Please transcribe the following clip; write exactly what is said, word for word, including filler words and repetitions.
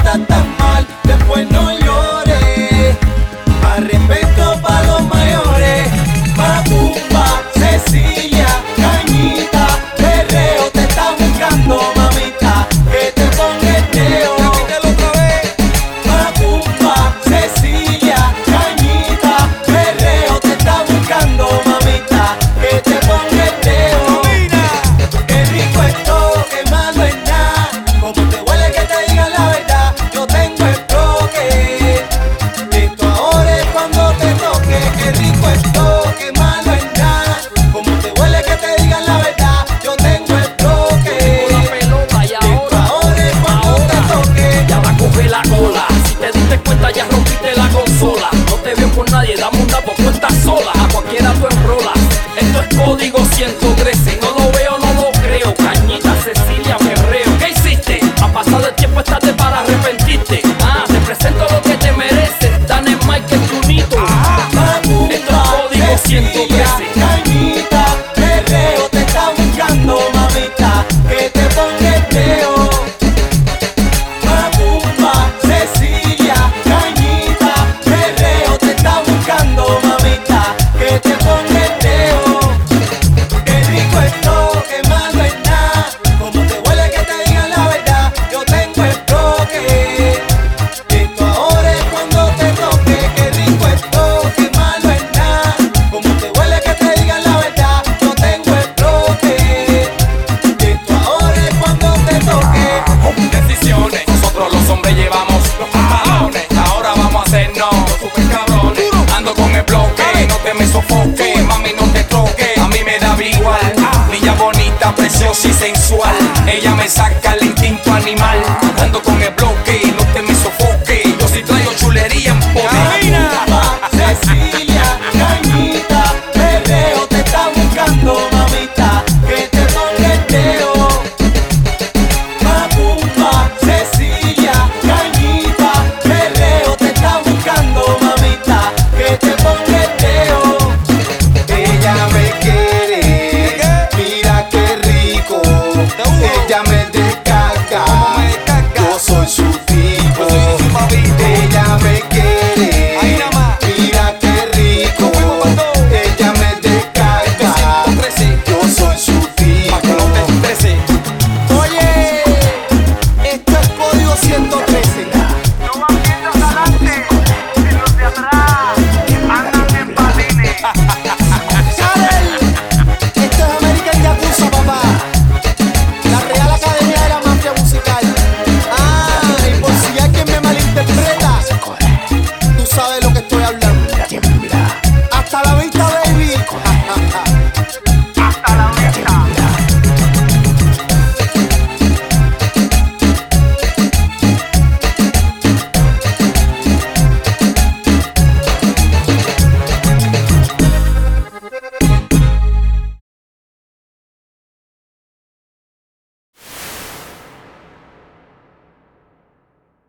estás tan mal, después no llores. Más respeto pa' los mayores. Macumba, Cecilia, Cañita, perreo te está buscando, mamita, que te ponga el dedo. Repítelo otra vez. Macumba, Cecilia, Cañita, perreo te está buscando, mamita, que te ponga el dedo. Qué rico esto, qué malo es nada. Como te huele que te digan la verdad. Yo tengo el bloque. Esto ahora es cuando te toque. Qué rico esto, qué malo es nada. Como te huele que te digan la verdad. Yo tengo el bloque. La pelota y Esto ahora, ahora es cuando te toque. ya la coge la cola. Si te diste cuenta ya rompiste la consola. No te veo con nadie, dame una por cuenta sola. A cualquiera tú enrolas. Esto es código ciento trece. No lo veo, no lo creo. Cañita, Cecilia, perreo. ¿Qué hiciste? Ha pasado el tiempo, es tarde para arrepentirte. Ah, te presento lo que te mereces. Dan el mic el tunito. Esto es código ciento trece. Cañita, perreo te está buscando, mamita, que te ponga el dedo. Macumba, Cecilia, Cañita, perreo te está buscando, mamita, que te ponga el dedo. Qué rico esto, qué malo es nada. Como te huele que te digan la verdad. Yo tengo el bloque. Esto ahora es cuando te toque. Qué rico esto, qué malo es nada. Como te huele que te digan la verdad. Yo tengo el bloque. Esto ahora es cuando te toque. Decisiones, nosotros los hombres llevamos los pantalones. Ahora vamos a hacernos los super cabrones. Ando con el bloque, no te me sofoque, mami no te toque. A mí me da igual, niña bonita, preciosa y sensual. Ella me saca el instinto animal. Ando con el bloque, no te me sofoque. Yo sí traigo chulería en poder. Macumba, Cecilia, Cañita, perreo te está buscando, mamita, que te ponga el dedo. Macumba, Cecilia, Cañita, perreo te está buscando, mamita, que te ponga el dedo. Ella me quiere, mira qué rico. Ella me descarga, yo soy su tipo. Ella me quiere, mira qué rico. Ella me descarga, yo soy su tipo. Oye, esto es código ciento trece. No van viendo adelante, y los de atrás andan en patines. ¡Sale! Esto es American Yakuza, papá. La Real Academia de la Mafia Musical. Ah, y por si alguien me malinterpreta, tú sabes lo que estoy hablando.